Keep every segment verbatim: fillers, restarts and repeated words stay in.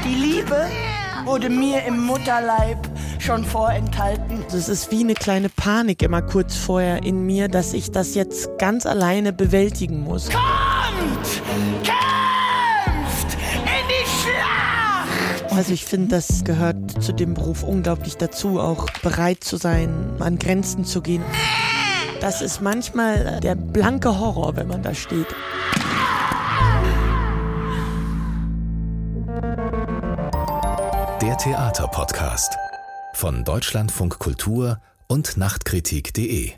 Die Liebe wurde mir im Mutterleib schon vorenthalten. Also es ist wie eine kleine Panik immer kurz vorher in mir, dass ich das jetzt ganz alleine bewältigen muss. Kommt! Kämpft! In die Schlacht! Also ich finde, das gehört zu dem Beruf unglaublich dazu, auch bereit zu sein, an Grenzen zu gehen. Das ist manchmal der blanke Horror, wenn man da steht. Der Theaterpodcast von Deutschlandfunk Kultur und Nachtkritik punkt de.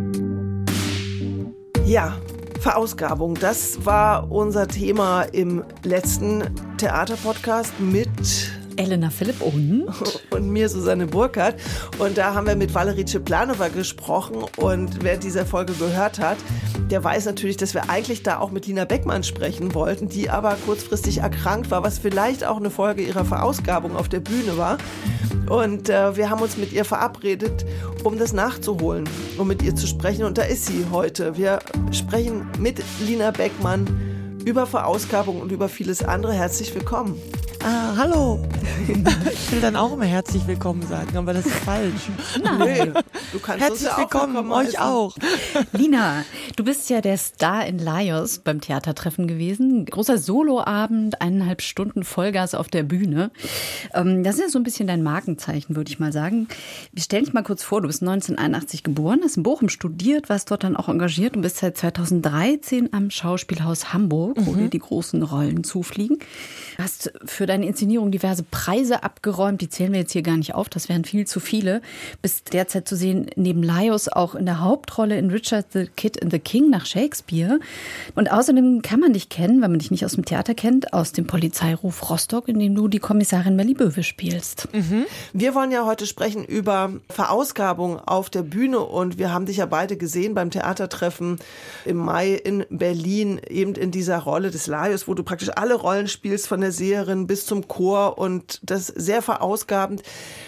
Ja, Verausgabung, das war unser Thema im letzten Theaterpodcast mit Elena Philipp und und mir Susanne Burkhardt. Und da haben wir mit Valerie Czeplanova gesprochen. Und wer diese Folge gehört hat, der weiß natürlich, dass wir eigentlich da auch mit Lina Beckmann sprechen wollten, die aber kurzfristig erkrankt war, was vielleicht auch eine Folge ihrer Verausgabung auf der Bühne war. Und äh, wir haben uns mit ihr verabredet, um das nachzuholen, um mit ihr zu sprechen. Und da ist sie heute. Wir sprechen mit Lina Beckmann über Verausgabung und über vieles andere. Herzlich willkommen. Ah, hallo. Ich will dann auch immer herzlich willkommen sagen, aber das ist falsch. Nein. Du kannst Herzlich uns ja willkommen, willkommen euch heißen. auch. Lina, du bist ja der Star in Lajos beim Theatertreffen gewesen. Großer Soloabend, eineinhalb Stunden Vollgas auf der Bühne. Ähm, das ist ja so ein bisschen dein Markenzeichen, würde ich mal sagen. Stell dich mal kurz vor, du bist neunzehnhunderteinundachtzig geboren, hast in Bochum studiert, warst dort dann auch engagiert und bist seit zweitausenddreizehn am Schauspielhaus Hamburg, wo dir die großen Rollen zufliegen. Hast für deine Inszenierung diverse Preise abgeräumt, die zählen wir jetzt hier gar nicht auf, das wären viel zu viele. Bist derzeit zu sehen neben Lajos auch in der Hauptrolle in Richard the Kid and the King nach Shakespeare. Und außerdem kann man dich kennen, wenn man dich nicht aus dem Theater kennt, aus dem Polizeiruf Rostock, in dem du die Kommissarin Melly Böwe spielst. Mhm. Wir wollen ja heute sprechen über Verausgabung auf der Bühne und wir haben dich ja beide gesehen beim Theatertreffen im Mai in Berlin, eben in dieser Rolle des Lajos, wo du praktisch alle Rollen spielst, von der Seherin bis zum Chor und das sehr verausgabend.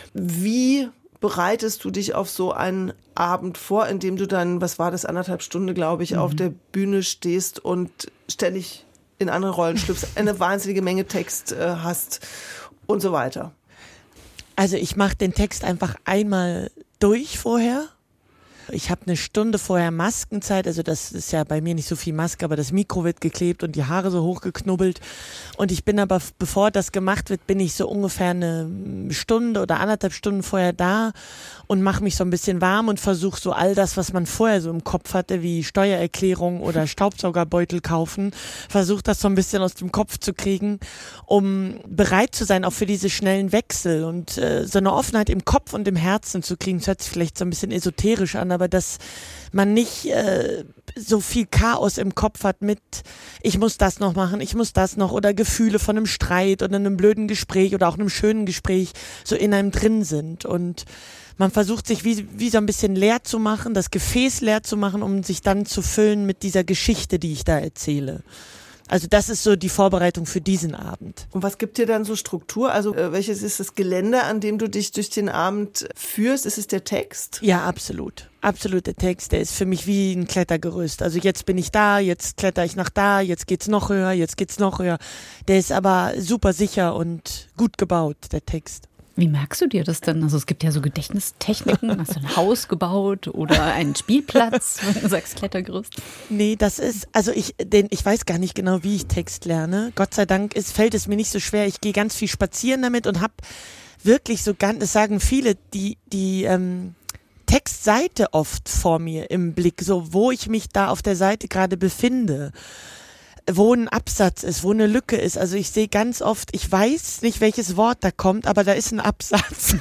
Wie bereitest du dich auf so einen Abend vor, in dem du dann, was war das, anderthalb Stunden, glaube ich, mhm. auf der Bühne stehst und ständig in andere Rollen schlüpfst, eine wahnsinnige Menge Text äh, hast und so weiter? Also ich mache den Text einfach einmal durch vorher. Ich habe eine Stunde vorher Maskenzeit, also das ist ja bei mir nicht so viel Maske, aber das Mikro wird geklebt und die Haare so hochgeknubbelt. Und ich bin aber, bevor das gemacht wird, bin ich so ungefähr eine Stunde oder anderthalb Stunden vorher da und mache mich so ein bisschen warm und versuche so all das, was man vorher so im Kopf hatte, wie Steuererklärung oder Staubsaugerbeutel kaufen, versuche das so ein bisschen aus dem Kopf zu kriegen, um bereit zu sein, auch für diese schnellen Wechsel und äh, so eine Offenheit im Kopf und im Herzen zu kriegen. Das hört sich vielleicht so ein bisschen esoterisch an, aber dass man nicht äh, so viel Chaos im Kopf hat mit, ich muss das noch machen, ich muss das noch oder Gefühle von einem Streit oder einem blöden Gespräch oder auch einem schönen Gespräch so in einem drin sind und man versucht sich wie, wie so ein bisschen leer zu machen, das Gefäß leer zu machen, um sich dann zu füllen mit dieser Geschichte, die ich da erzähle. Also das ist so die Vorbereitung für diesen Abend. Und was gibt dir dann so Struktur? Also äh, welches ist das Gelände, an dem du dich durch den Abend führst? Ist es der Text? Ja, absolut. Absolut der Text, der ist für mich wie ein Klettergerüst. Also jetzt bin ich da, jetzt kletter ich nach da, jetzt geht's noch höher, jetzt geht's noch höher. Der ist aber super sicher und gut gebaut, der Text. Wie merkst du dir das denn? Also es gibt ja so Gedächtnistechniken. Hast du ein Haus gebaut oder einen Spielplatz, wenn du sagst Klettergerüst? Nee, das ist, also ich, den, ich weiß gar nicht genau, wie ich Text lerne. Gott sei Dank ist, fällt es mir nicht so schwer. Ich gehe ganz viel spazieren damit und habe wirklich so ganz, das sagen viele, die, die ähm, Textseite oft vor mir im Blick, so wo ich mich da auf der Seite gerade befinde. Wo ein Absatz ist, wo eine Lücke ist. Also ich sehe ganz oft, ich weiß nicht, welches Wort da kommt, aber da ist ein Absatz.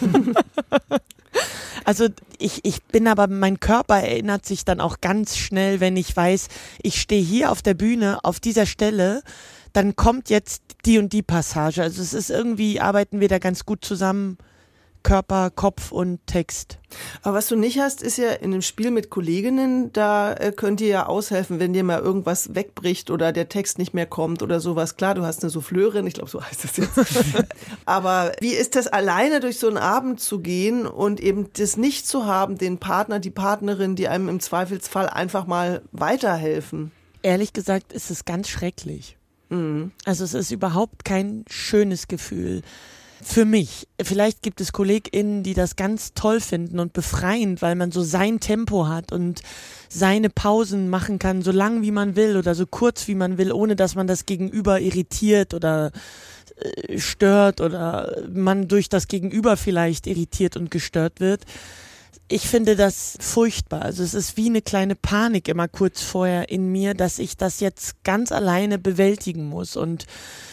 Also ich, ich bin aber, mein Körper erinnert sich dann auch ganz schnell, wenn ich weiß, ich stehe hier auf der Bühne, auf dieser Stelle, dann kommt jetzt die und die Passage. Also es ist irgendwie, arbeiten wir da ganz gut zusammen. Körper, Kopf und Text. Aber was du nicht hast, ist ja in einem Spiel mit Kolleginnen, da äh, könnt ihr ja aushelfen, wenn dir mal irgendwas wegbricht oder der Text nicht mehr kommt oder sowas. Klar, du hast eine Souffleurin, ich glaube, so heißt das jetzt. Aber wie ist das, alleine durch so einen Abend zu gehen und eben das nicht zu haben, den Partner, die Partnerin, die einem im Zweifelsfall einfach mal weiterhelfen? Ehrlich gesagt ist es ganz schrecklich. Mhm. Also es ist überhaupt kein schönes Gefühl. Für mich. Vielleicht gibt es KollegInnen, die das ganz toll finden und befreiend, weil man so sein Tempo hat und seine Pausen machen kann, so lang wie man will oder so kurz wie man will, ohne dass man das Gegenüber irritiert oder äh, stört oder man durch das Gegenüber vielleicht irritiert und gestört wird. Ich finde das furchtbar. Also es ist wie eine kleine Panik immer kurz vorher in mir, dass ich das jetzt ganz alleine bewältigen muss und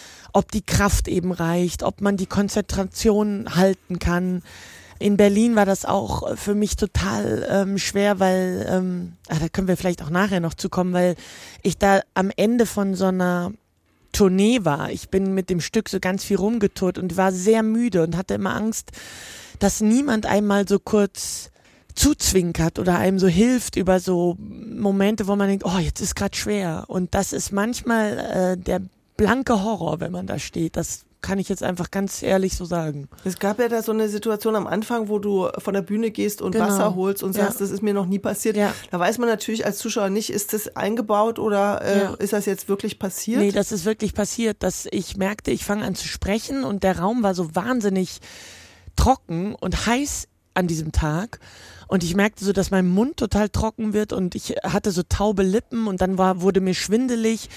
ob die Kraft eben reicht, ob man die Konzentration halten kann. In Berlin war das auch für mich total ähm, schwer, weil, ähm, ach, da können wir vielleicht auch nachher noch zu kommen, weil ich da am Ende von so einer Tournee war. Ich bin mit dem Stück so ganz viel rumgetourt und war sehr müde und hatte immer Angst, dass niemand einmal so kurz zuzwinkert oder einem so hilft über so Momente, wo man denkt, oh, jetzt ist gerade schwer. Und das ist manchmal äh, der blanke Horror, wenn man da steht. Das kann ich jetzt einfach ganz ehrlich so sagen. Es gab ja da so eine Situation am Anfang, wo du von der Bühne gehst und genau. Wasser holst und sagst, ja. Das ist mir noch nie passiert. Ja. Da weiß man natürlich als Zuschauer nicht, ist das eingebaut oder äh, ja. ist das jetzt wirklich passiert? Nee, das ist wirklich passiert, dass ich merkte, ich fange an zu sprechen und der Raum war so wahnsinnig trocken und heiß an diesem Tag. Und ich merkte so, dass mein Mund total trocken wird und ich hatte so taube Lippen und dann war, wurde mir schwindelig.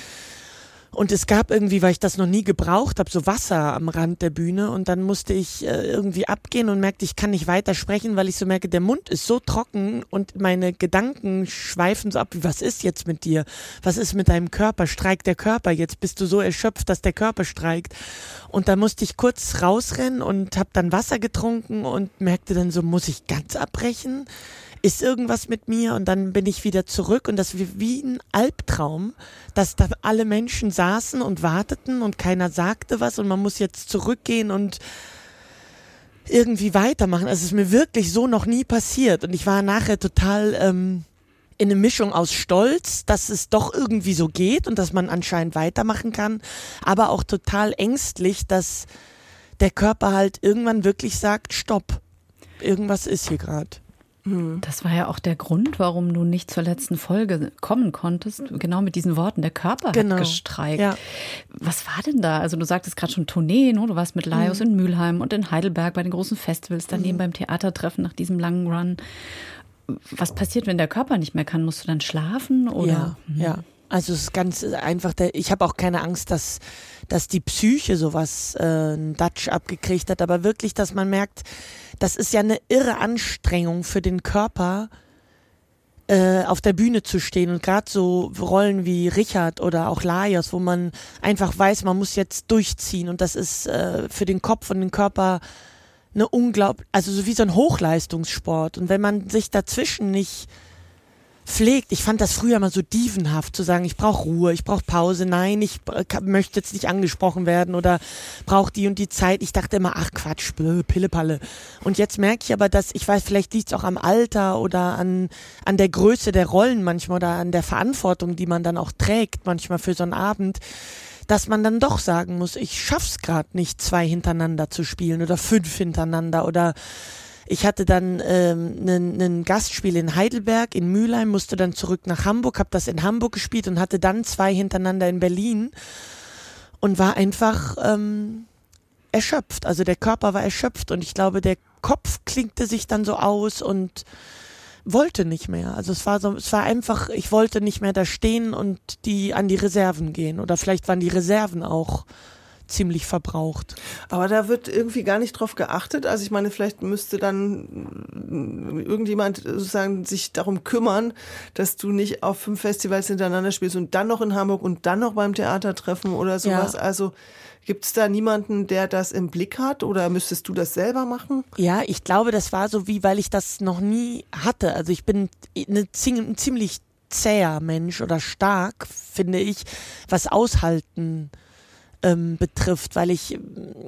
Und es gab irgendwie, weil ich das noch nie gebraucht habe, so Wasser am Rand der Bühne und dann musste ich äh, irgendwie abgehen und merkte, ich kann nicht weiter sprechen, weil ich so merke, der Mund ist so trocken und meine Gedanken schweifen so ab, wie was ist jetzt mit dir? Was ist mit deinem Körper? Streikt der Körper? Jetzt bist du so erschöpft, dass der Körper streikt. Und da musste ich kurz rausrennen und habe dann Wasser getrunken und merkte dann so, muss ich ganz abbrechen? Ist irgendwas mit mir? Und dann bin ich wieder zurück und das war wie ein Albtraum, dass da alle Menschen saßen und warteten und keiner sagte was und man muss jetzt zurückgehen und irgendwie weitermachen. Also es ist mir wirklich so noch nie passiert und ich war nachher total ähm, in eine Mischung aus Stolz, dass es doch irgendwie so geht und dass man anscheinend weitermachen kann, aber auch total ängstlich, dass der Körper halt irgendwann wirklich sagt, stopp, irgendwas ist hier gerade. Das war ja auch der Grund, warum du nicht zur letzten Folge kommen konntest. Genau mit diesen Worten, der Körper genau. hat gestreikt. Ja. Was war denn da? Also du sagtest gerade schon Tournee, ne? Du warst mit Laios mhm. in Mülheim und in Heidelberg bei den großen Festivals, daneben mhm. beim Theatertreffen nach diesem langen Run. Was passiert, wenn der Körper nicht mehr kann? Musst du dann schlafen? Oder? Ja, mhm. ja. Also es ist ganz einfach, der, ich habe auch keine Angst, dass, dass die Psyche sowas, äh, ein Dutch abgekriegt hat, aber wirklich, dass man merkt, das ist ja eine irre Anstrengung für den Körper, äh, auf der Bühne zu stehen und gerade so Rollen wie Richard oder auch Laios, wo man einfach weiß, man muss jetzt durchziehen und das ist äh, für den Kopf und den Körper eine unglaublich, also so wie so ein Hochleistungssport und wenn man sich dazwischen nicht pflegt. Ich fand das früher mal so dievenhaft zu sagen, ich brauche Ruhe, ich brauche Pause, nein, ich möchte jetzt nicht angesprochen werden oder brauche die und die Zeit. Ich dachte immer, ach Quatsch, Pillepalle. Und jetzt merke ich aber, dass, ich weiß, vielleicht liegt es auch am Alter oder an, an der Größe der Rollen manchmal oder an der Verantwortung, die man dann auch trägt manchmal für so einen Abend, dass man dann doch sagen muss, ich schaff's gerade nicht, zwei hintereinander zu spielen oder fünf hintereinander oder ich hatte dann ein ähm, Gastspiel in Heidelberg, in Mülheim, musste dann zurück nach Hamburg, habe das in Hamburg gespielt und hatte dann zwei hintereinander in Berlin und war einfach ähm, erschöpft. Also der Körper war erschöpft und ich glaube, der Kopf klinkte sich dann so aus und wollte nicht mehr. Also es war so, es war einfach, ich wollte nicht mehr da stehen und die an die Reserven gehen. Oder vielleicht waren die Reserven auch ziemlich verbraucht. Aber da wird irgendwie gar nicht drauf geachtet. Also ich meine, vielleicht müsste dann irgendjemand sozusagen sich darum kümmern, dass du nicht auf fünf Festivals hintereinander spielst und dann noch in Hamburg und dann noch beim Theatertreffen oder sowas. Ja. Also gibt es da niemanden, der das im Blick hat oder müsstest du das selber machen? Ja, ich glaube, das war so wie, weil ich das noch nie hatte. Also ich bin eine, ein ziemlich zäher Mensch oder stark, finde ich, was aushalten ähm, betrifft, weil ich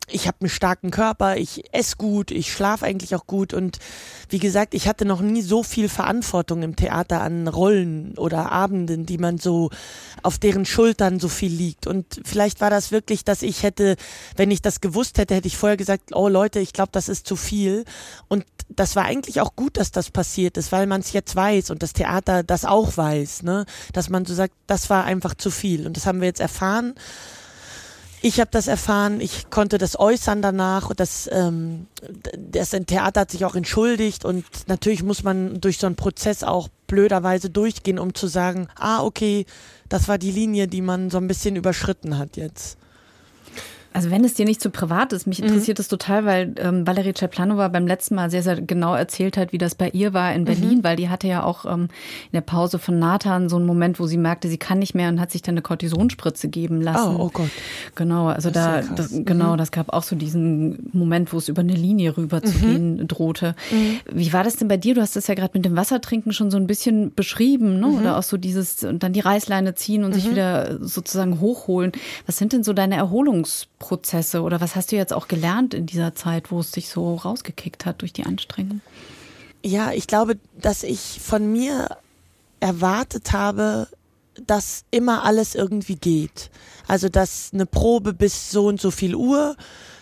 ich habe einen starken Körper, ich esse gut, ich schlafe eigentlich auch gut und wie gesagt, ich hatte noch nie so viel Verantwortung im Theater an Rollen oder Abenden, die man so auf deren Schultern so viel liegt und vielleicht war das wirklich, dass ich hätte, wenn ich das gewusst hätte, hätte ich vorher gesagt, oh Leute, ich glaube, das ist zu viel und das war eigentlich auch gut, dass das passiert ist, weil man es jetzt weiß und das Theater das auch weiß, ne, dass man so sagt, das war einfach zu viel und das haben wir jetzt erfahren. Ich habe das erfahren, ich konnte das äußern danach, das, ähm, das Theater hat sich auch entschuldigt und natürlich muss man durch so einen Prozess auch blöderweise durchgehen, um zu sagen, ah okay, das war die Linie, die man so ein bisschen überschritten hat jetzt. Also wenn es dir nicht zu privat ist, mich interessiert es mhm. total, weil ähm, Valerie Czaplanova beim letzten Mal sehr, sehr genau erzählt hat, wie das bei ihr war in Berlin, mhm. weil die hatte ja auch ähm, in der Pause von Nathan so einen Moment, wo sie merkte, sie kann nicht mehr und hat sich dann eine Kortisonspritze geben lassen. Oh, oh Gott. Genau, also das da, das, genau, mhm. das gab auch so diesen Moment, wo es über eine Linie rüber zu mhm. gehen drohte. Mhm. Wie war das denn bei dir? Du hast das ja gerade mit dem Wassertrinken schon so ein bisschen beschrieben, ne? Mhm. Oder auch so dieses, und dann die Reißleine ziehen und mhm. sich wieder sozusagen hochholen. Was sind denn so deine Erholungsprozesse? Prozesse oder was hast du jetzt auch gelernt in dieser Zeit, wo es dich so rausgekickt hat durch die Anstrengung? Ja, ich glaube, dass ich von mir erwartet habe, dass immer alles irgendwie geht. Also, dass eine Probe bis so und so viel Uhr,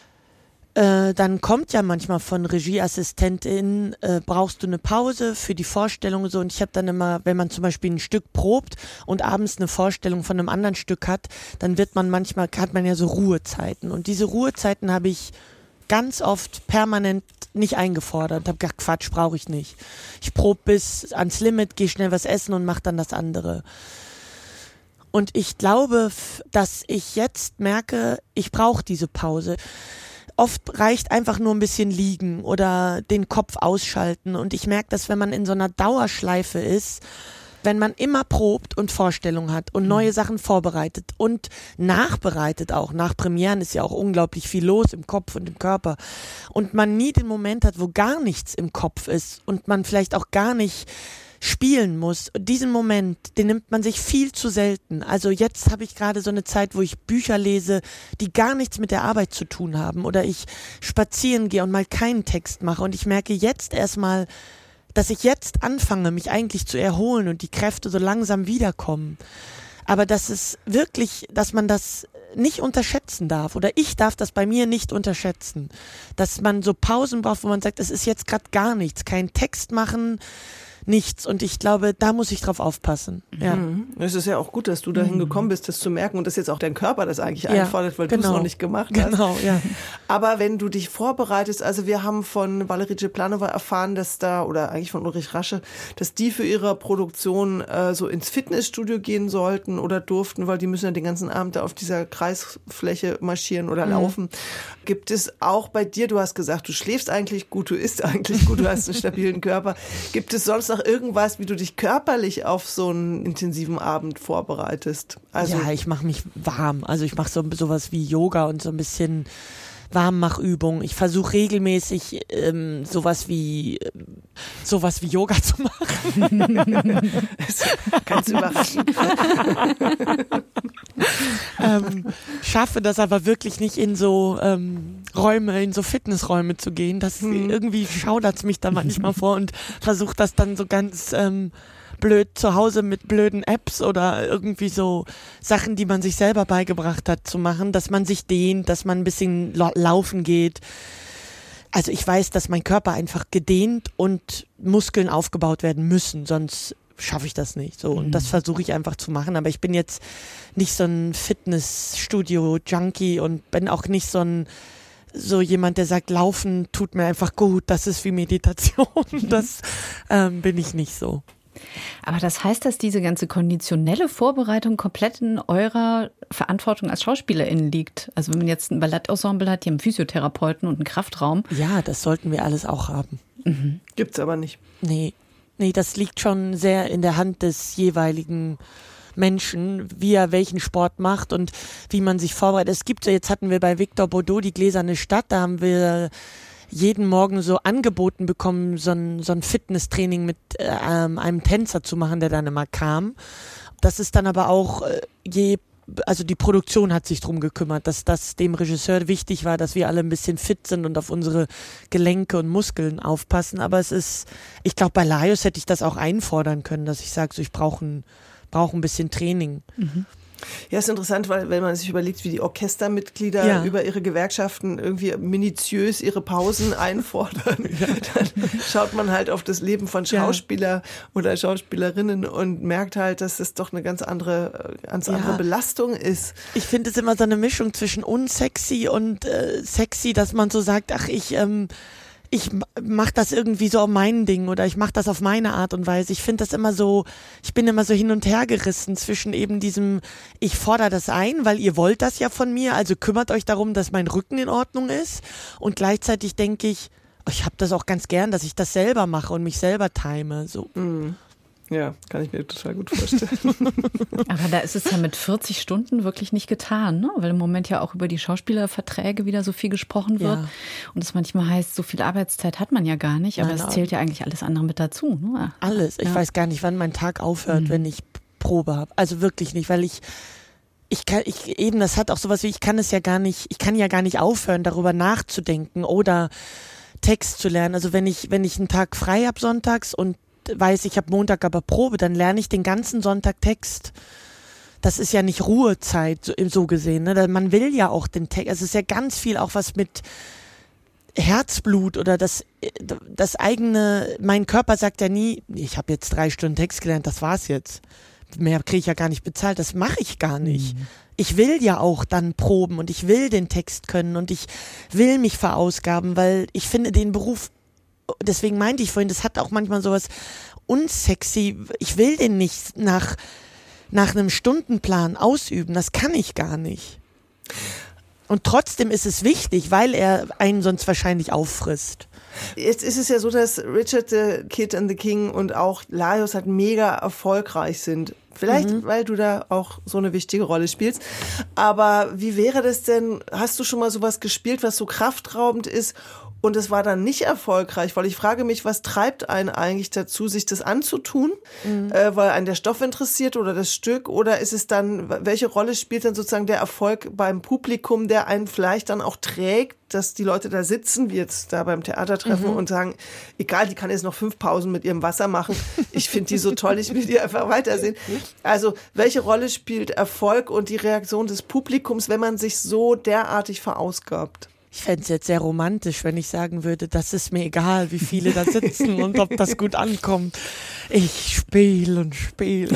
äh, dann kommt ja manchmal von Regieassistentin, äh, brauchst du eine Pause für die Vorstellung und so. Und ich habe dann immer, wenn man zum Beispiel ein Stück probt und abends eine Vorstellung von einem anderen Stück hat, dann wird man manchmal, hat man ja so Ruhezeiten. Und diese Ruhezeiten habe ich ganz oft permanent nicht eingefordert. Habe gedacht, Quatsch, brauche ich nicht. Ich probe bis ans Limit, gehe schnell was essen und mache dann das andere. Und ich glaube, dass ich jetzt merke, ich brauche diese Pause. Oft reicht einfach nur ein bisschen liegen oder den Kopf ausschalten. Und ich merke, dass wenn man in so einer Dauerschleife ist, wenn man immer probt und Vorstellungen hat und neue Sachen vorbereitet und nachbereitet auch, nach Premieren ist ja auch unglaublich viel los im Kopf und im Körper und man nie den Moment hat, wo gar nichts im Kopf ist und man vielleicht auch gar nicht spielen muss. Und diesen Moment, den nimmt man sich viel zu selten. Also jetzt habe ich gerade so eine Zeit, wo ich Bücher lese, die gar nichts mit der Arbeit zu tun haben oder ich spazieren gehe und mal keinen Text mache und ich merke jetzt erstmal, dass ich jetzt anfange, mich eigentlich zu erholen und die Kräfte so langsam wiederkommen. Aber dass es wirklich, dass man das nicht unterschätzen darf oder ich darf das bei mir nicht unterschätzen, dass man so Pausen braucht, wo man sagt, es ist jetzt gerade gar nichts, kein Text machen, nichts. Und ich glaube, da muss ich drauf aufpassen. Ja. Mhm. Es ist ja auch gut, dass du dahin gekommen bist, das zu merken und dass jetzt auch dein Körper das eigentlich ja, einfordert, weil genau. du es noch nicht gemacht hast. Genau, ja. Aber wenn du dich vorbereitest, also wir haben von Valerie Czaplanova erfahren, dass da, oder eigentlich von Ulrich Rasche, dass die für ihre Produktion äh, so ins Fitnessstudio gehen sollten oder durften, weil die müssen ja den ganzen Abend da auf dieser Kreisfläche marschieren oder mhm. laufen. Gibt es auch bei dir, du hast gesagt, du schläfst eigentlich gut, du isst eigentlich gut, du hast einen stabilen Körper. Gibt es sonst noch irgendwas, wie du dich körperlich auf so einen intensiven Abend vorbereitest? Also ja, ich mache mich warm. Also ich mache so sowas wie Yoga und so ein bisschen Warmmachübungen. Ich versuche regelmäßig ähm, sowas wie ähm, sowas wie Yoga zu machen. Ganz überraschend. ähm, schaffe das aber wirklich nicht in so ähm, Räume, in so Fitnessräume zu gehen. Das hm. irgendwie schaudert es mich da manchmal vor und versuche das dann so ganz ähm, blöd zu Hause mit blöden Apps oder irgendwie so Sachen, die man sich selber beigebracht hat, zu machen, dass man sich dehnt, dass man ein bisschen laufen geht. Also ich weiß, dass mein Körper einfach gedehnt und Muskeln aufgebaut werden müssen, sonst schaffe ich das nicht. So, und das versuche ich einfach zu machen. Aber ich bin jetzt nicht so ein Fitnessstudio-Junkie und bin auch nicht so ein so jemand, der sagt, Laufen tut mir einfach gut, das ist wie Meditation. Das ähm, bin ich nicht so. Aber das heißt, dass diese ganze konditionelle Vorbereitung komplett in eurer Verantwortung als SchauspielerInnen liegt. Also wenn man jetzt ein Ballettensemble hat, die haben einen Physiotherapeuten und einen Kraftraum. Ja, das sollten wir alles auch haben. Mhm. Gibt's aber nicht. Nee, nee, das liegt schon sehr in der Hand des jeweiligen Menschen, wie er welchen Sport macht und wie man sich vorbereitet. Es gibt, jetzt hatten wir bei Victor Bordeaux die Gläserne Stadt, da haben wir jeden Morgen so angeboten bekommen, so ein, so ein Fitnesstraining mit äh, einem Tänzer zu machen, der dann immer kam. Das ist dann aber auch, äh, je also die Produktion hat sich drum gekümmert, dass das dem Regisseur wichtig war, dass wir alle ein bisschen fit sind und auf unsere Gelenke und Muskeln aufpassen. Aber es ist, ich glaube, bei Laios hätte ich das auch einfordern können, dass ich sage, so, ich brauche ein, brauche ein bisschen Training. Mhm. Ja, ist interessant, weil wenn man sich überlegt, wie die Orchestermitglieder ja. über ihre Gewerkschaften irgendwie minutiös ihre Pausen einfordern, ja. dann schaut man halt auf das Leben von Schauspieler ja. oder Schauspielerinnen und merkt halt, dass das doch eine ganz andere, ganz ja. andere Belastung ist. Ich finde es immer so eine Mischung zwischen unsexy und äh, sexy, dass man so sagt, ach, ich ähm, ich mache das irgendwie so auf mein Ding oder ich mache das auf meine Art und Weise. Ich finde das immer so, ich bin immer so hin und her gerissen zwischen eben diesem, ich fordere das ein, weil ihr wollt das ja von mir, also kümmert euch darum, dass mein Rücken in Ordnung ist, und gleichzeitig denke ich, ich habe das auch ganz gern, dass ich das selber mache und mich selber time. So. Mhm. Ja, kann ich mir total gut vorstellen. Aber da ist es ja mit vierzig Stunden wirklich nicht getan, ne? Weil im Moment ja auch über die Schauspielerverträge wieder so viel gesprochen wird. Ja. Und es manchmal heißt, so viel Arbeitszeit hat man ja gar nicht, aber Nein, es zählt ja eigentlich alles andere mit dazu. Ne? Alles. Ich ja. weiß gar nicht, wann mein Tag aufhört, mhm. wenn ich Probe habe. Also wirklich nicht, weil ich Ich kann, ich eben, das hat auch sowas wie, ich kann es ja gar nicht, ich kann ja gar nicht aufhören, darüber nachzudenken oder Text zu lernen. Also wenn ich, wenn ich einen Tag frei habe sonntags und weiß, ich habe Montag aber Probe, dann lerne ich den ganzen Sonntag Text. Das ist ja nicht Ruhezeit, so, so gesehen. Ne? Man will ja auch den Text, es ist ja ganz viel auch was mit Herzblut oder das, das eigene, mein Körper sagt ja nie, ich habe jetzt drei Stunden Text gelernt, das war's jetzt. Mehr kriege ich ja gar nicht bezahlt, das mache ich gar nicht. Mhm. Ich will ja auch dann proben und ich will den Text können und ich will mich verausgaben, weil ich finde den Beruf, deswegen meinte ich vorhin, das hat auch manchmal sowas unsexy. Ich will den nicht nach, nach einem Stundenplan ausüben. Das kann ich gar nicht. Und trotzdem ist es wichtig, weil er einen sonst wahrscheinlich auffrisst. Jetzt ist es ja so, dass Richard the Kid and the King und auch Laios halt mega erfolgreich sind. Vielleicht, mhm. weil du da auch so eine wichtige Rolle spielst. Aber wie wäre das denn, hast du schon mal sowas gespielt, was so kraftraubend ist und es war dann nicht erfolgreich? Weil ich frage mich, was treibt einen eigentlich dazu, sich das anzutun? Mhm. Äh, weil einen der Stoff interessiert oder das Stück? Oder ist es dann, welche Rolle spielt dann sozusagen der Erfolg beim Publikum, der einen vielleicht dann auch trägt, dass die Leute da sitzen, wie jetzt da beim Theatertreffen mhm. und sagen, egal, die kann jetzt noch fünf Pausen mit ihrem Wasser machen. Ich finde die so toll, ich will die einfach weitersehen. Also, welche Rolle spielt Erfolg und die Reaktion des Publikums, wenn man sich so derartig verausgabt? Ich fände es jetzt sehr romantisch, wenn ich sagen würde, das ist mir egal, wie viele da sitzen und ob das gut ankommt. Ich spiele und spiele.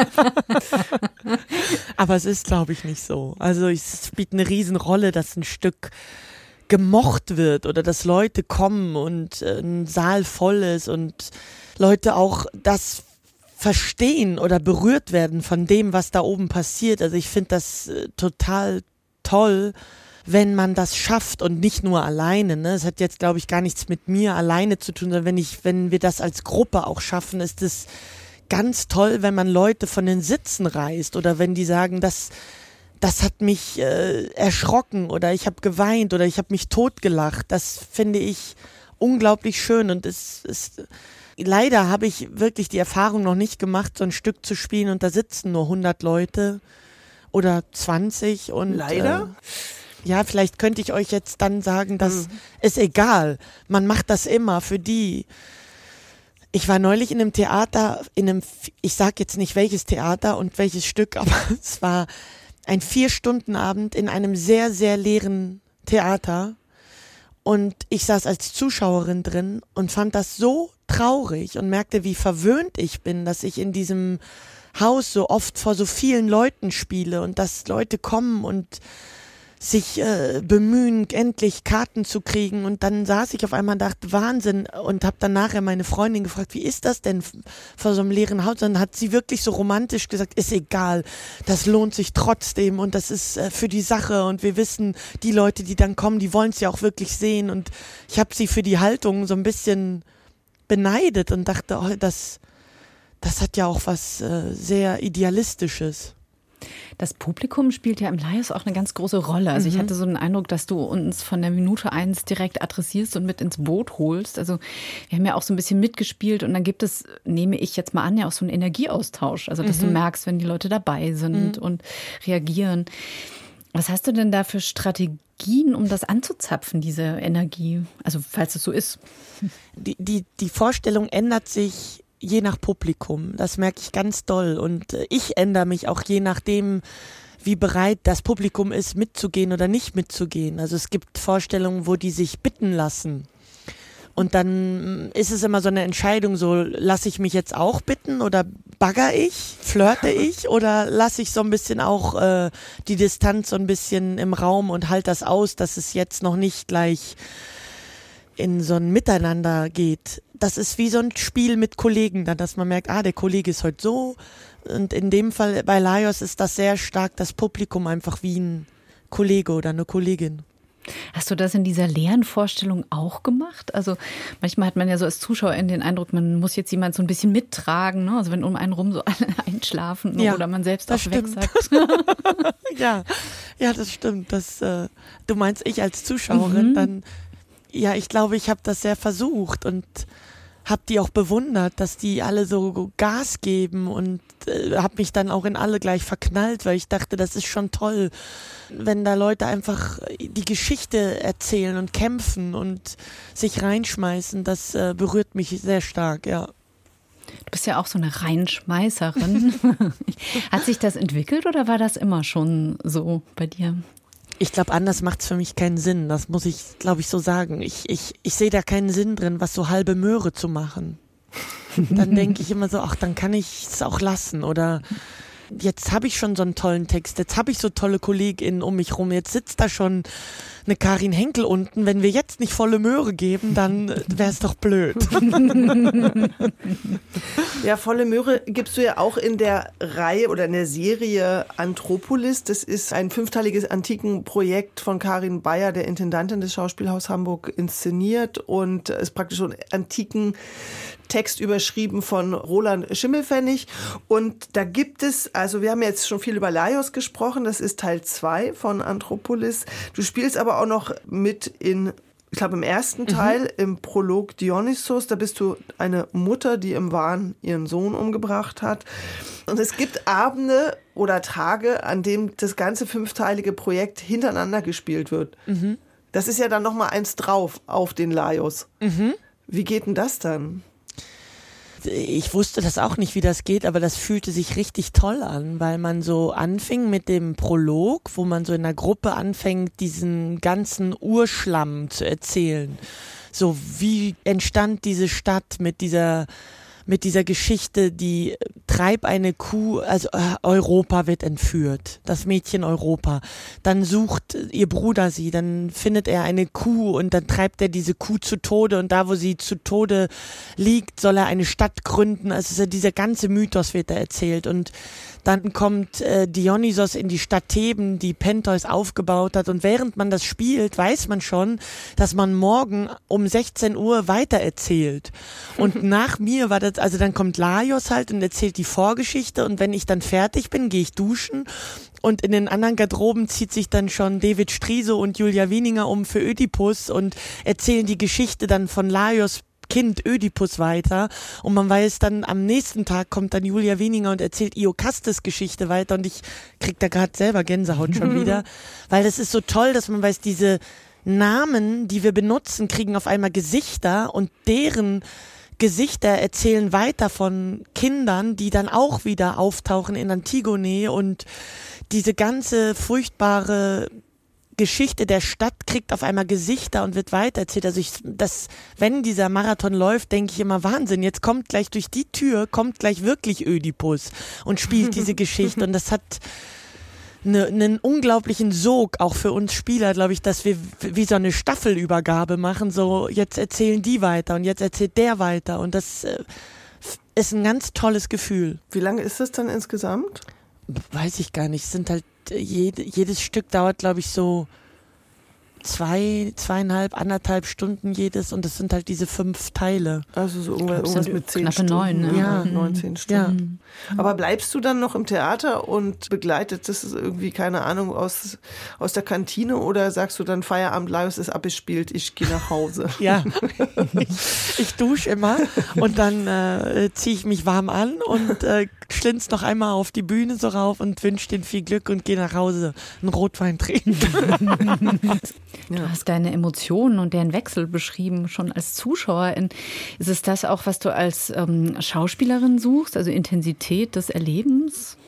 Aber es ist, glaube ich, nicht so. Also es spielt eine Riesenrolle, dass ein Stück gemocht wird oder dass Leute kommen und äh, ein Saal voll ist und Leute auch das verstehen oder berührt werden von dem, was da oben passiert. Also ich finde das äh, total toll, wenn man das schafft und nicht nur alleine. Ne? Es hat jetzt, glaube ich, gar nichts mit mir alleine zu tun, sondern wenn ich, wenn wir das als Gruppe auch schaffen, ist es ganz toll, wenn man Leute von den Sitzen reißt oder wenn die sagen, das, das hat mich äh, erschrocken oder ich habe geweint oder ich habe mich totgelacht. Das finde ich unglaublich schön und es ist, leider habe ich wirklich die Erfahrung noch nicht gemacht, so ein Stück zu spielen und da sitzen nur hundert Leute oder zwanzig und leider? Äh, ja, vielleicht könnte ich euch jetzt dann sagen, das mhm. ist egal. Man macht das immer für die. Ich war neulich in einem Theater, in einem, ich sag jetzt nicht welches Theater und welches Stück, aber es war ein Vier-Stunden-Abend in einem sehr, sehr leeren Theater. Und ich saß als Zuschauerin drin und fand das so traurig und merkte, wie verwöhnt ich bin, dass ich in diesem Haus so oft vor so vielen Leuten spiele und dass Leute kommen und sich äh, bemühen, endlich Karten zu kriegen. Und dann saß ich auf einmal und dachte, Wahnsinn, und habe dann nachher meine Freundin gefragt, wie ist das denn vor so einem leeren Haus? Und dann hat sie wirklich so romantisch gesagt, ist egal, das lohnt sich trotzdem und das ist äh, für die Sache und wir wissen, die Leute, die dann kommen, die wollen es ja auch wirklich sehen. Und ich habe sie für die Haltung so ein bisschen beneidet und dachte, oh, das, das hat ja auch was äh, sehr Idealistisches. Das Publikum spielt ja im Laios auch eine ganz große Rolle. Also mhm. ich hatte so den Eindruck, dass du uns von der Minute eins direkt adressierst und mit ins Boot holst. Also wir haben ja auch so ein bisschen mitgespielt und dann gibt es, nehme ich jetzt mal an, ja auch so einen Energieaustausch. Also dass mhm. du merkst, wenn die Leute dabei sind mhm. und reagieren. Was hast du denn da für Strategien, um das anzuzapfen, diese Energie? Also falls es so ist. Die, die, die Vorstellung ändert sich je nach Publikum. Das merke ich ganz doll. Und ich ändere mich auch je nachdem, wie bereit das Publikum ist, mitzugehen oder nicht mitzugehen. Also es gibt Vorstellungen, wo die sich bitten lassen. Und dann ist es immer so eine Entscheidung, so lasse ich mich jetzt auch bitten oder bagger ich, flirte ich oder lasse ich so ein bisschen auch äh, die Distanz so ein bisschen im Raum und halte das aus, dass es jetzt noch nicht gleich in so ein Miteinander geht. Das ist wie so ein Spiel mit Kollegen, dann, dass man merkt, ah, der Kollege ist heute so. Und in dem Fall bei Laios ist das sehr stark das Publikum einfach wie ein Kollege oder eine Kollegin. Hast du das in dieser leeren Vorstellung auch gemacht? Also manchmal hat man ja so als Zuschauerin den Eindruck, man muss jetzt jemand so ein bisschen mittragen, ne? Also wenn um einen rum so alle einschlafen ja, oder man selbst auch wegsackt. ja, ja, das stimmt. Das, äh, du meinst ich als Zuschauerin, mhm. dann ja, ich glaube, ich habe das sehr versucht und habe die auch bewundert, dass die alle so Gas geben und äh, habe mich dann auch in alle gleich verknallt, weil ich dachte, das ist schon toll, wenn da Leute einfach die Geschichte erzählen und kämpfen und sich reinschmeißen. Das äh, berührt mich sehr stark, ja. Du bist ja auch so eine Reinschmeißerin. Hat sich das entwickelt oder war das immer schon so bei dir? Ich glaube, anders macht es für mich keinen Sinn. Das muss ich, glaube ich, so sagen. Ich, ich, ich sehe da keinen Sinn drin, was so halbe Möhre zu machen. Dann denke ich immer so, ach, dann kann ich es auch lassen. Oder jetzt habe ich schon so einen tollen Text, jetzt habe ich so tolle KollegInnen um mich rum, jetzt sitzt da schon eine Karin Henkel unten. Wenn wir jetzt nicht volle Möhre geben, dann wäre es doch blöd. Ja, volle Möhre gibst du ja auch in der Reihe oder in der Serie Anthropolis. Das ist ein fünfteiliges Antikenprojekt von Karin Beyer, der Intendantin des Schauspielhaus Hamburg, inszeniert und ist praktisch so ein antiken Text überschrieben von Roland Schimmelpfennig. Und da gibt es, also wir haben jetzt schon viel über Laios gesprochen, das ist Teil zwei von Anthropolis. Du spielst aber auch noch mit in, ich glaube im ersten Teil, mhm. im Prolog Dionysos, da bist du eine Mutter, die im Wahn ihren Sohn umgebracht hat. Und es gibt Abende oder Tage, an denen das ganze fünfteilige Projekt hintereinander gespielt wird. Mhm. Das ist ja dann nochmal eins drauf auf den Laios. Mhm. Wie geht denn das dann? Ich wusste das auch nicht, wie das geht, aber das fühlte sich richtig toll an, weil man so anfing mit dem Prolog, wo man so in einer Gruppe anfängt, diesen ganzen Urschlamm zu erzählen. So, wie entstand diese Stadt mit dieser mit dieser Geschichte, die treib eine Kuh, also äh, Europa wird entführt, das Mädchen Europa. Dann sucht ihr Bruder sie, dann findet er eine Kuh und dann treibt er diese Kuh zu Tode und da, wo sie zu Tode liegt, soll er eine Stadt gründen. Also dieser ganze Mythos wird da erzählt und dann kommt äh, Dionysos in die Stadt Theben, die Pentheus aufgebaut hat und während man das spielt, weiß man schon, dass man morgen um sechzehn Uhr weitererzählt. Und nach mir war das, also dann kommt Laios halt und erzählt die Vorgeschichte und wenn ich dann fertig bin, gehe ich duschen und in den anderen Garderoben zieht sich dann schon David Striso und Julia Wieninger um für Ödipus und erzählen die Geschichte dann von Laios Kind Ödipus weiter und man weiß dann, am nächsten Tag kommt dann Julia Wieninger und erzählt Iokastes Geschichte weiter und ich krieg da gerade selber Gänsehaut schon wieder, weil das ist so toll, dass man weiß, diese Namen, die wir benutzen, kriegen auf einmal Gesichter und deren Gesichter erzählen weiter von Kindern, die dann auch wieder auftauchen in Antigone und diese ganze furchtbare Geschichte der Stadt kriegt auf einmal Gesichter und wird weitererzählt. Also ich, das, wenn dieser Marathon läuft, denke ich immer, Wahnsinn, jetzt kommt gleich durch die Tür, kommt gleich wirklich Ödipus und spielt diese Geschichte. Und das hat eine, einen unglaublichen Sog, auch für uns Spieler, glaube ich, dass wir wie so eine Staffelübergabe machen, so jetzt erzählen die weiter und jetzt erzählt der weiter. Und das äh, ist ein ganz tolles Gefühl. Wie lange ist das dann insgesamt? Weiß ich gar nicht, es sind halt Jede, jedes Stück dauert, glaube ich, so zwei, zweieinhalb, anderthalb Stunden jedes und das sind halt diese fünf Teile. Also so irgendwas, irgendwas mit zehn knappe Stunden. neun, ne? Ja. Neun, zehn Stunden. Ja. Aber bleibst du dann noch im Theater und begleitet das irgendwie, keine Ahnung, aus, aus der Kantine oder sagst du dann, Feierabend, Laios ist abgespielt, ich gehe nach Hause? Ja, ich, ich dusche immer und dann äh, ziehe ich mich warm an und äh, schlins noch einmal auf die Bühne so rauf und wünsche denen viel Glück und gehe nach Hause einen Rotwein trinken. Du hast deine Emotionen und deren Wechsel beschrieben, schon als Zuschauerin. Ist es das auch, was du als ähm, Schauspielerin suchst, also Intensität des Erlebens?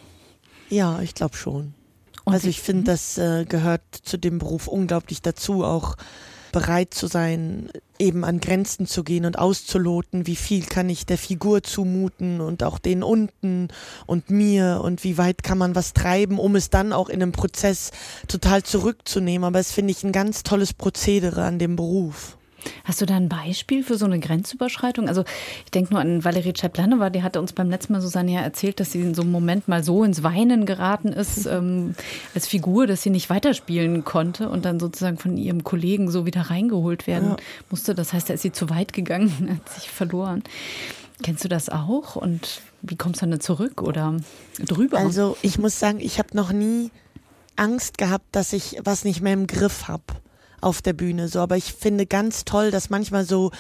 Ja, ich glaube schon. Und also ich finde, das äh, gehört zu dem Beruf unglaublich dazu, auch bereit zu sein, eben an Grenzen zu gehen und auszuloten, wie viel kann ich der Figur zumuten und auch den unten und mir und wie weit kann man was treiben, um es dann auch in einem Prozess total zurückzunehmen. Aber das finde ich ein ganz tolles Prozedere an dem Beruf. Hast du da ein Beispiel für so eine Grenzüberschreitung? Also ich denke nur an Valerie Czaplanova, die hatte uns beim letzten Mal, Susanne, ja erzählt, dass sie in so einem Moment mal so ins Weinen geraten ist ähm, als Figur, dass sie nicht weiterspielen konnte und dann sozusagen von ihrem Kollegen so wieder reingeholt werden ja. musste. Das heißt, da ist sie zu weit gegangen, hat sich verloren. Kennst du das auch? Und wie kommst du dann zurück oder drüber? Also ich muss sagen, ich habe noch nie Angst gehabt, dass ich was nicht mehr im Griff habe auf der Bühne, so, aber ich finde ganz toll, dass manchmal so,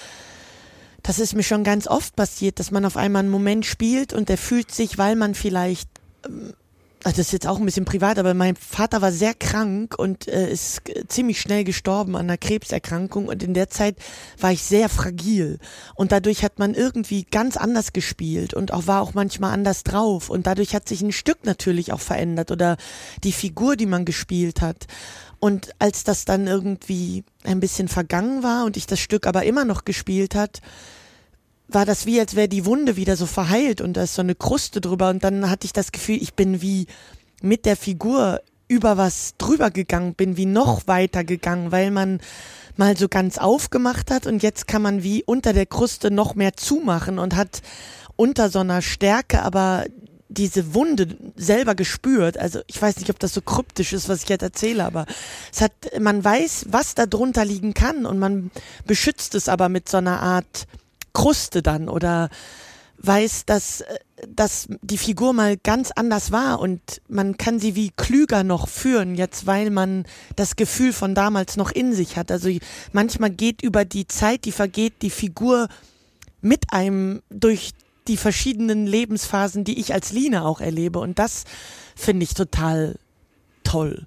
das ist mir schon ganz oft passiert, dass man auf einmal einen Moment spielt und der fühlt sich, weil man vielleicht, also das ist jetzt auch ein bisschen privat, aber mein Vater war sehr krank und äh, ist ziemlich schnell gestorben an einer Krebserkrankung und in der Zeit war ich sehr fragil und dadurch hat man irgendwie ganz anders gespielt und auch war auch manchmal anders drauf und dadurch hat sich ein Stück natürlich auch verändert oder die Figur, die man gespielt hat. Und als das dann irgendwie ein bisschen vergangen war und ich das Stück aber immer noch gespielt hat, war das wie, als wäre die Wunde wieder so verheilt und da ist so eine Kruste drüber und dann hatte ich das Gefühl, ich bin wie mit der Figur über was drüber gegangen, bin wie noch weiter gegangen, weil man mal so ganz aufgemacht hat und jetzt kann man wie unter der Kruste noch mehr zumachen und hat unter so einer Stärke aber diese Wunde selber gespürt. Also ich weiß nicht, ob das so kryptisch ist, was ich jetzt erzähle, aber es hat, man weiß, was da drunter liegen kann und man beschützt es aber mit so einer Art Kruste dann oder weiß, dass, dass die Figur mal ganz anders war und man kann sie wie klüger noch führen, jetzt weil man das Gefühl von damals noch in sich hat. Also manchmal geht über die Zeit, die vergeht, die Figur mit einem durch die verschiedenen Lebensphasen, die ich als Line auch erlebe. Und das finde ich total toll.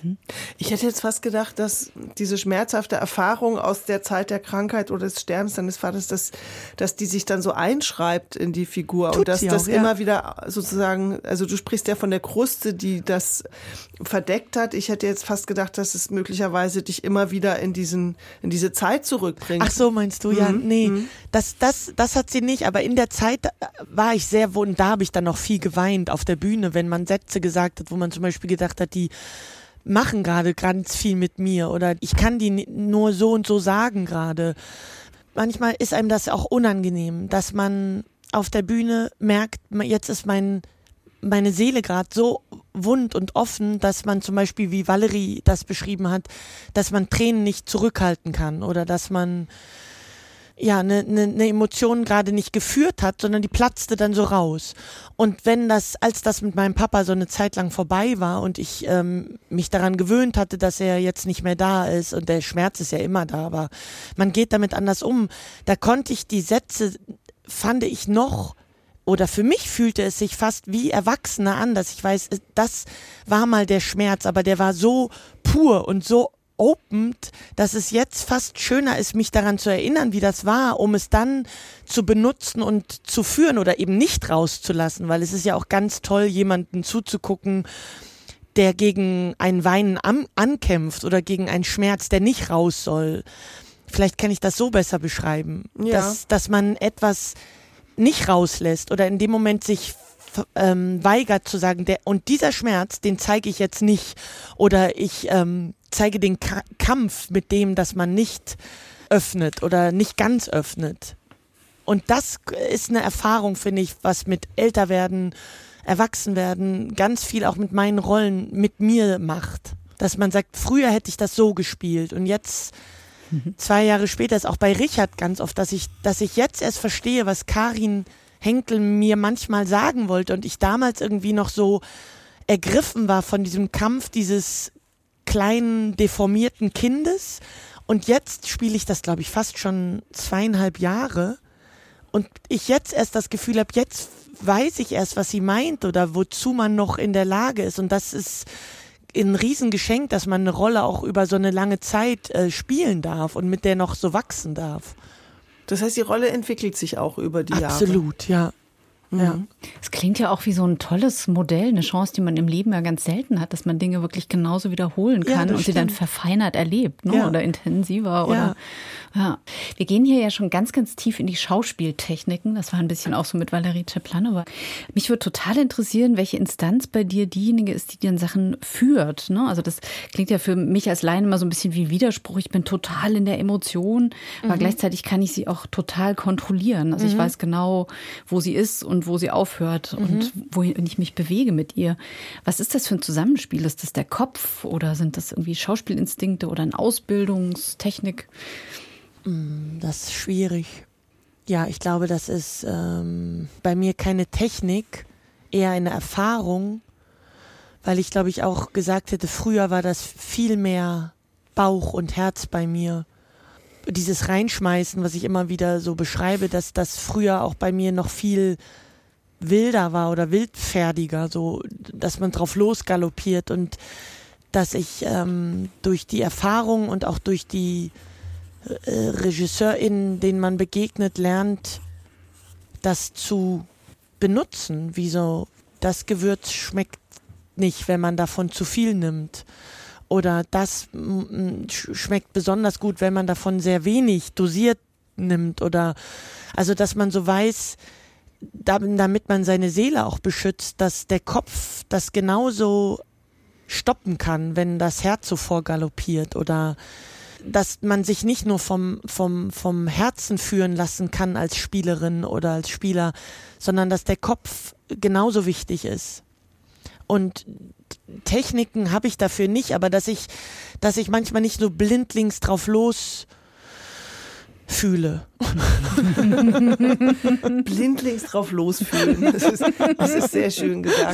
Ich hätte jetzt fast gedacht, dass diese schmerzhafte Erfahrung aus der Zeit der Krankheit oder des Sterbens deines Vaters, dass, dass die sich dann so einschreibt in die Figur Tut und dass sie das auch, ja. immer wieder sozusagen, also du sprichst ja von der Kruste, die das verdeckt hat. Ich hätte jetzt fast gedacht, dass es möglicherweise dich immer wieder in diesen, in diese Zeit zurückbringt. Ach so, meinst du? Ja, Mhm. nee, Mhm. das, das, das hat sie nicht, aber in der Zeit war ich sehr, und da habe ich dann noch viel geweint auf der Bühne, wenn man Sätze gesagt hat, wo man zum Beispiel gedacht hat, die machen gerade ganz viel mit mir oder ich kann die nur so und so sagen gerade. Manchmal ist einem das auch unangenehm, dass man auf der Bühne merkt, jetzt ist mein, meine Seele gerade so wund und offen, dass man zum Beispiel, wie Valerie das beschrieben hat, dass man Tränen nicht zurückhalten kann oder dass man ja eine, eine, eine Emotion gerade nicht geführt hat, sondern die platzte dann so raus. Und wenn das, als das mit meinem Papa so eine Zeit lang vorbei war und ich ähm, mich daran gewöhnt hatte, dass er jetzt nicht mehr da ist und der Schmerz ist ja immer da, aber man geht damit anders um, da konnte ich die Sätze, fand ich noch, oder für mich fühlte es sich fast wie Erwachsener an, dass ich weiß, das war mal der Schmerz, aber der war so pur und so opened, dass es jetzt fast schöner ist, mich daran zu erinnern, wie das war, um es dann zu benutzen und zu führen oder eben nicht rauszulassen, weil es ist ja auch ganz toll, jemanden zuzugucken, der gegen ein Weinen an, ankämpft oder gegen einen Schmerz, der nicht raus soll. Vielleicht kann ich das so besser beschreiben, Ja. dass, dass man etwas nicht rauslässt oder in dem Moment sich ähm, weigert zu sagen, der, und dieser Schmerz, den zeige ich jetzt nicht oder ich ähm, zeige den K- Kampf mit dem, dass man nicht öffnet oder nicht ganz öffnet. Und das ist eine Erfahrung, finde ich, was mit Älterwerden, Erwachsenwerden, ganz viel auch mit meinen Rollen mit mir macht. dass man sagt, früher hätte ich das so gespielt und jetzt mhm. zwei Jahre später ist auch bei Richard ganz oft, dass ich, dass ich jetzt erst verstehe, was Karin Henkel mir manchmal sagen wollte und ich damals irgendwie noch so ergriffen war von diesem Kampf dieses kleinen, deformierten Kindes und jetzt spiele ich das, glaube ich, fast schon zweieinhalb Jahre und ich jetzt erst das Gefühl habe, jetzt weiß ich erst, was sie meint oder wozu man noch in der Lage ist und das ist ein Riesengeschenk, dass man eine Rolle auch über so eine lange Zeit äh, spielen darf und mit der noch so wachsen darf. Das heißt, die Rolle entwickelt sich auch über die Jahre. Absolut, ja. Ja. Es klingt ja auch wie so ein tolles Modell, eine Chance, die man im Leben ja ganz selten hat, dass man Dinge wirklich genauso wiederholen kann ja, und sie dann verfeinert erlebt, ne? Ja. Oder intensiver. Oder, ja. Ja. Wir gehen hier ja schon ganz, ganz tief in die Schauspieltechniken. Das war ein bisschen auch so mit Valerie Czaplanova. Mich würde total interessieren, welche Instanz bei dir diejenige ist, die dir in Sachen führt. Ne? Also das klingt ja für mich als Laien immer so ein bisschen wie Widerspruch. Ich bin total in der Emotion, aber mhm. gleichzeitig kann ich sie auch total kontrollieren. Also mhm. ich weiß genau, wo sie ist und wo sie aufhört mhm. und wohin ich mich bewege mit ihr. Was ist das für ein Zusammenspiel? Ist das der Kopf oder sind das irgendwie Schauspielinstinkte oder eine Ausbildungstechnik? Das ist schwierig. Ja, ich glaube, das ist ähm, bei mir keine Technik, eher eine Erfahrung, weil ich glaube, ich auch gesagt hätte, früher war das viel mehr Bauch und Herz bei mir. Dieses Reinschmeißen, was ich immer wieder so beschreibe, dass das früher auch bei mir noch viel wilder war oder wildpferdiger, so, dass man drauf losgaloppiert und dass ich ähm, durch die Erfahrung und auch durch die äh, RegisseurInnen, denen man begegnet, lernt, das zu benutzen, wie so, das Gewürz schmeckt nicht, wenn man davon zu viel nimmt. Oder das m- schmeckt besonders gut, wenn man davon sehr wenig dosiert nimmt. Oder also, dass man so weiß, damit man seine Seele auch beschützt, dass der Kopf das genauso stoppen kann, wenn das Herz so vorgaloppiert. Oder dass man sich nicht nur vom, vom, vom Herzen führen lassen kann als Spielerin oder als Spieler, sondern dass der Kopf genauso wichtig ist. Und Techniken habe ich dafür nicht, aber dass ich, dass ich manchmal nicht so blindlings drauf los fühle. Blindlings drauf losfühlen. Das ist, das ist sehr schön gesagt.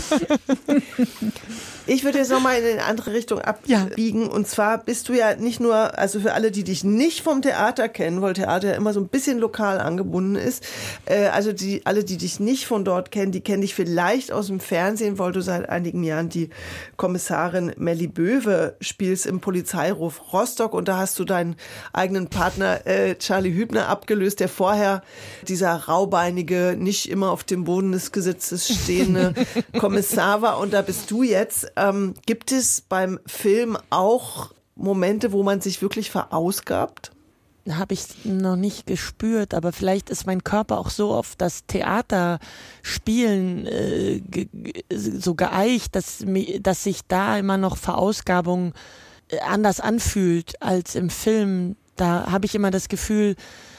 Ich würde jetzt nochmal in eine andere Richtung abbiegen. Ja. Und zwar bist du ja nicht nur, also für alle, die dich nicht vom Theater kennen, weil Theater ja immer so ein bisschen lokal angebunden ist, äh, also die alle, die dich nicht von dort kennen, die kennen dich vielleicht aus dem Fernsehen, weil du seit einigen Jahren die Kommissarin Melli Böwe spielst im Polizeiruf Rostock und da hast du deinen eigenen Partner äh, Charlie Hübner abgelöst, der vorher dieser raubeinige, nicht immer auf dem Boden des Gesetzes stehende Kommissar war und da bist du jetzt. Ähm, gibt es beim Film auch Momente, wo man sich wirklich verausgabt? Habe ich noch nicht gespürt, aber vielleicht ist mein Körper auch so auf das Theaterspielen äh, ge- so geeicht, dass, dass sich da immer noch Verausgabung äh, anders anfühlt als im Film. Da habe ich immer das Gefühl,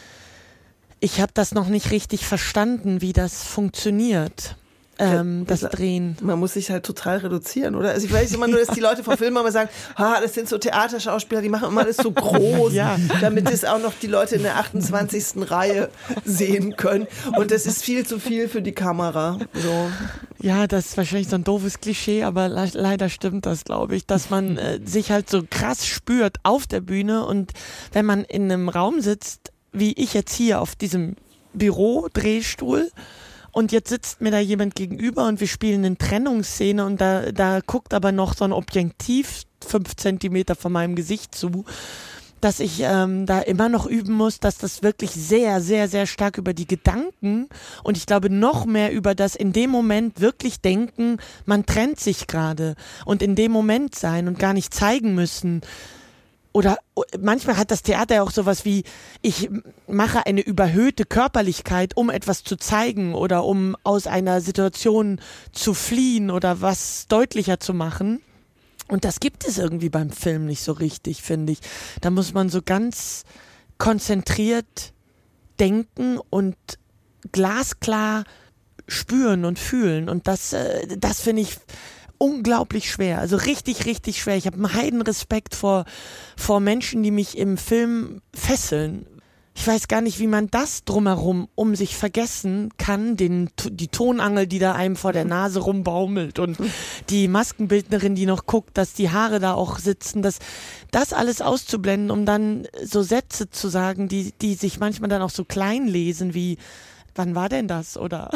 ich habe das noch nicht richtig verstanden, wie das funktioniert. Ähm, das Drehen. Man muss sich halt total reduzieren, oder? Also ich weiß immer nur, dass die Leute vor Filmen immer sagen, ha, das sind so Theaterschauspieler, die machen immer alles so groß, ja. damit es auch noch die Leute in der achtundzwanzigsten Reihe sehen können. Und das ist viel zu viel für die Kamera. So. Ja, das ist wahrscheinlich so ein doofes Klischee, aber le- leider stimmt das, glaube ich, dass man äh, sich halt so krass spürt auf der Bühne und wenn man in einem Raum sitzt, wie ich jetzt hier auf diesem Büro-Drehstuhl, und jetzt sitzt mir da jemand gegenüber und wir spielen eine Trennungsszene und da, da guckt aber noch so ein Objektiv fünf Zentimeter von meinem Gesicht zu, dass ich ähm, da immer noch üben muss, dass das wirklich sehr, sehr, sehr stark über die Gedanken und ich glaube noch mehr über das in dem Moment wirklich denken, man trennt sich gerade und in dem Moment sein und gar nicht zeigen müssen. Oder manchmal hat das Theater ja auch sowas wie, ich mache eine überhöhte Körperlichkeit, um etwas zu zeigen oder um aus einer Situation zu fliehen oder was deutlicher zu machen. Und das gibt es irgendwie beim Film nicht so richtig, finde ich. Da muss man so ganz konzentriert denken und glasklar spüren und fühlen. Und das, das finde ich unglaublich schwer, also richtig, richtig schwer. Ich habe einen Heidenrespekt vor, vor Menschen, die mich im Film fesseln. Ich weiß gar nicht, wie man das drumherum um sich vergessen kann, den, die Tonangel, die da einem vor der Nase rumbaumelt und die Maskenbildnerin, die noch guckt, dass die Haare da auch sitzen, das, das alles auszublenden, um dann so Sätze zu sagen, die, die sich manchmal dann auch so klein lesen wie: Wann war denn das? Oder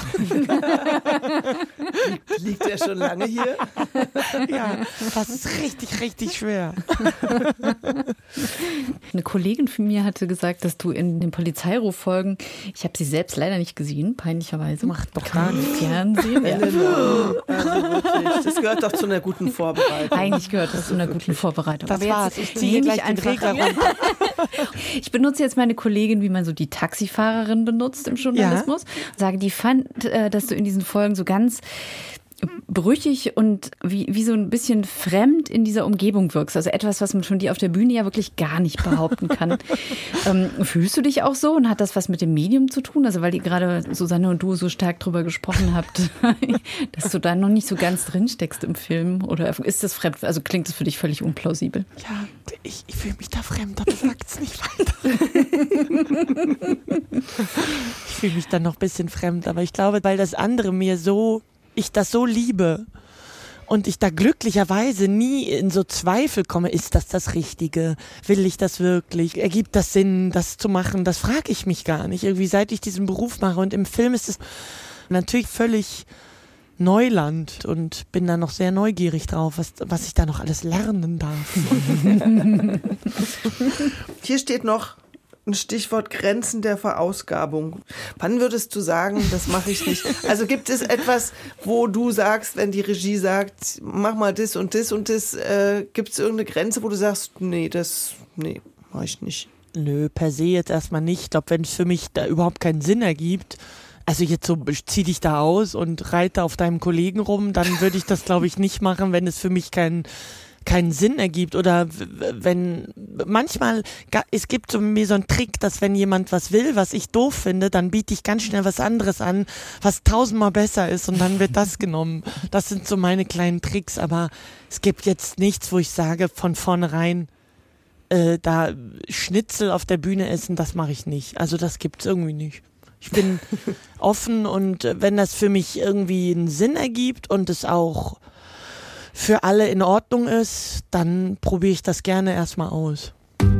liegt er schon lange hier? Ja, das ist richtig, richtig schwer. Eine Kollegin von mir hatte gesagt, dass du in den Polizeiruffolgen, ich habe sie selbst leider nicht gesehen, peinlicherweise. Macht doch gar nicht. Fernsehen. Ja. Also wirklich, das gehört doch zu einer guten Vorbereitung. Eigentlich gehört das zu einer guten Vorbereitung. Das Aber war's. Jetzt Ich ziehe gleich den einfach Regler runter. Ich benutze jetzt meine Kollegin, wie man so die Taxifahrerin benutzt im Journalismus. Und sage, die fand, äh, dass du in diesen Folgen so ganz brüchig und wie, wie so ein bisschen fremd in dieser Umgebung wirkst. Also etwas, was man von dir auf der Bühne ja wirklich gar nicht behaupten kann. ähm, fühlst du dich auch so und hat das was mit dem Medium zu tun? Also weil ihr gerade, Susanne und du, so stark drüber gesprochen habt, dass du da noch nicht so ganz drin steckst im Film. Oder ist das fremd? Also klingt das für dich völlig unplausibel? Ja, ich, ich fühle mich da fremd, aber sag's nicht weiter. Ich fühle mich dann noch ein bisschen fremd, aber ich glaube, weil das andere mir so ich das so liebe und ich da glücklicherweise nie in so Zweifel komme, ist das das Richtige? Will ich das wirklich? Ergibt das Sinn, das zu machen? Das frage ich mich gar nicht. Irgendwie seit ich diesen Beruf mache und im Film ist es natürlich völlig Neuland und bin da noch sehr neugierig drauf, was, was ich da noch alles lernen darf. Hier steht noch ein Stichwort: Grenzen der Verausgabung. Wann würdest du sagen, das mache ich nicht? Also gibt es etwas, wo du sagst, wenn die Regie sagt, mach mal das und das und das, äh, gibt es irgendeine Grenze, wo du sagst, nee, das, nee, mache ich nicht? Nö, per se jetzt erstmal nicht. Ich glaube, wenn es für mich da überhaupt keinen Sinn ergibt, also jetzt so, zieh dich da aus und reite auf deinem Kollegen rum, dann würde ich das, glaube ich, nicht machen, wenn es für mich keinen keinen Sinn ergibt oder wenn manchmal, es gibt so mir so einen Trick, dass wenn jemand was will, was ich doof finde, dann biete ich ganz schnell was anderes an, was tausendmal besser ist und dann wird das genommen. Das sind so meine kleinen Tricks, aber es gibt jetzt nichts, wo ich sage von vornherein, äh, da Schnitzel auf der Bühne essen, das mache ich nicht. Also das gibt's irgendwie nicht. Ich bin offen und wenn das für mich irgendwie einen Sinn ergibt und es auch für alle in Ordnung ist, dann probiere ich das gerne erstmal aus.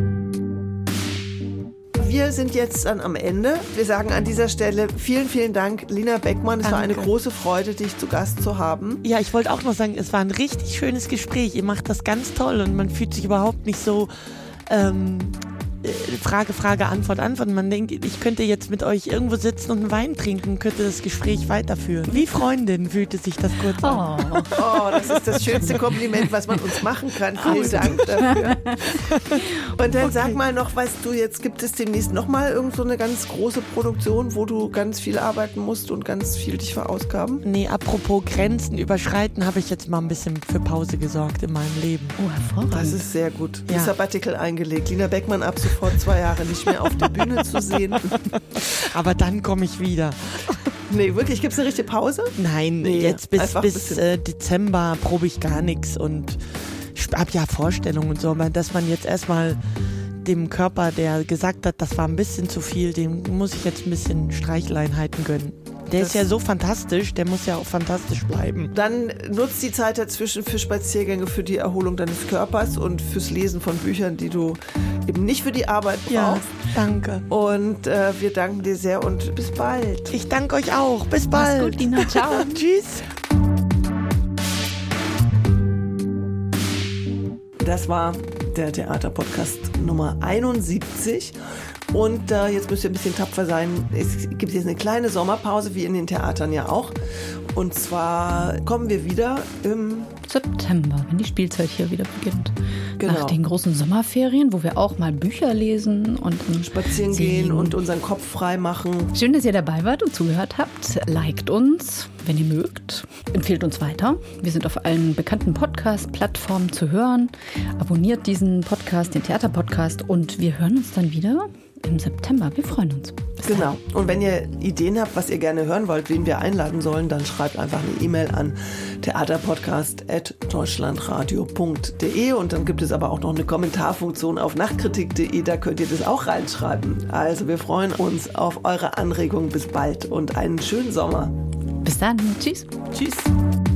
Wir sind jetzt dann am Ende. Wir sagen an dieser Stelle vielen, vielen Dank, Lina Beckmann. Es Danke. war eine große Freude, dich zu Gast zu haben. Ja, ich wollte auch noch sagen, es war ein richtig schönes Gespräch. Ihr macht das ganz toll und man fühlt sich überhaupt nicht so ähm, Frage, Frage, Antwort, Antwort. Man denkt, ich könnte jetzt mit euch irgendwo sitzen und einen Wein trinken, könnte das Gespräch weiterführen. Wie Freundin fühlte sich das kurz an. Oh. Oh, das ist das schönste Kompliment, was man uns machen kann. Vielen Dank dafür. Und dann Okay. sag mal noch, weißt du, jetzt gibt es demnächst nochmal irgend so eine ganz große Produktion, wo du ganz viel arbeiten musst und ganz viel dich verausgaben? Nee, apropos Grenzen überschreiten, habe ich jetzt mal ein bisschen für Pause gesorgt in meinem Leben. Oh, hervorragend. Das ist sehr gut. Ja. Die Sabbatical eingelegt. Lina Beckmann ab sofort zwei Jahre nicht mehr auf der Bühne zu sehen. Aber dann komme ich wieder. Nee, wirklich, gibt es eine richtige Pause? Nein, Nee, jetzt bis, einfach ein bis bisschen. äh, Dezember probe ich gar nichts und ich habe ja Vorstellungen und so, aber dass man jetzt erstmal dem Körper, der gesagt hat, das war ein bisschen zu viel, dem muss ich jetzt ein bisschen Streicheleinheiten gönnen. Der Das- ist ja so fantastisch, der muss ja auch fantastisch bleiben. Dann nutzt die Zeit dazwischen für Spaziergänge, für die Erholung deines Körpers und fürs Lesen von Büchern, die du eben nicht für die Arbeit Ja, brauchst. danke. Und äh, wir danken dir sehr und bis bald. Ich danke euch auch. Bis bald. Mach's gut, Lina. Ciao. Tschüss. Das war der Theaterpodcast Nummer einundsiebzig. Und äh, jetzt müsst ihr ein bisschen tapfer sein. Es gibt jetzt eine kleine Sommerpause, wie in den Theatern ja auch. Und zwar kommen wir wieder im September, wenn die Spielzeit hier wieder beginnt. Genau. Nach den großen Sommerferien, wo wir auch mal Bücher lesen und Spazieren sehen. gehen und unseren Kopf frei machen. Schön, dass ihr dabei wart und zugehört habt. Liked uns, wenn ihr mögt. Empfehlt uns weiter. Wir sind auf allen bekannten Podcast-Plattformen zu hören. Abonniert diesen Podcast, den Theaterpodcast. Und wir hören uns dann wieder im September. Wir freuen uns. Bis genau. Und wenn ihr Ideen habt, was ihr gerne hören wollt, wen wir einladen sollen, dann schreibt einfach eine E-Mail an theaterpodcast at deutschlandradio punkt de und dann gibt es aber auch noch eine Kommentarfunktion auf nachtkritik punkt de, da könnt ihr das auch reinschreiben. Also wir freuen uns auf eure Anregungen. Bis bald und einen schönen Sommer. Bis dann. Tschüss. Tschüss.